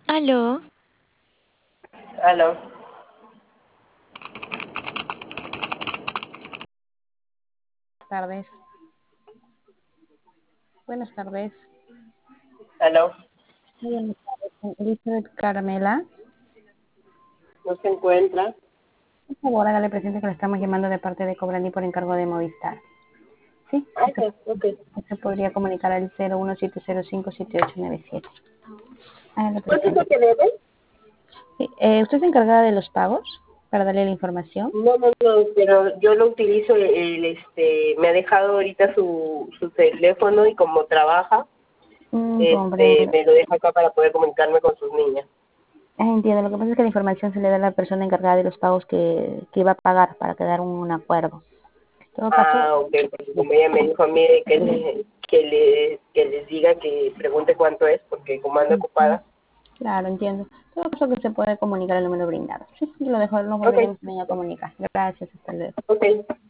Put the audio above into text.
Aló, Aló. Tardes. Buenas tardes. Aló. Muy buenas tardes. Elizabeth Carmela. No se encuentra. Por favor, hágale presente que le estamos llamando de parte de Cobrani por encargo de Movistar. Sí, Ah, ya, ok. usted podría comunicar al 017057897. Hágale ¿Cuánto es presente. lo que debe? Sí, ¿usted se encarga de los pagos para darle la información? No, pero yo lo utilizo, me ha dejado ahorita su teléfono y como trabaja, Comprendo. me lo deja acá para poder comunicarme con sus niñas. Entiendo. Lo que pasa es que la información se le da a la persona encargada de los pagos que iba a pagar para quedar un acuerdo. En todo caso, Ah, ok, porque como ella me dijo a mí de que les diga que pregunte cuánto es, porque como anda ocupada. claro, entiendo. En todo caso que se puede comunicar el número brindado. Sí, lo dejo, nos Ok, volveremos a comunicar. Gracias, hasta luego. ok.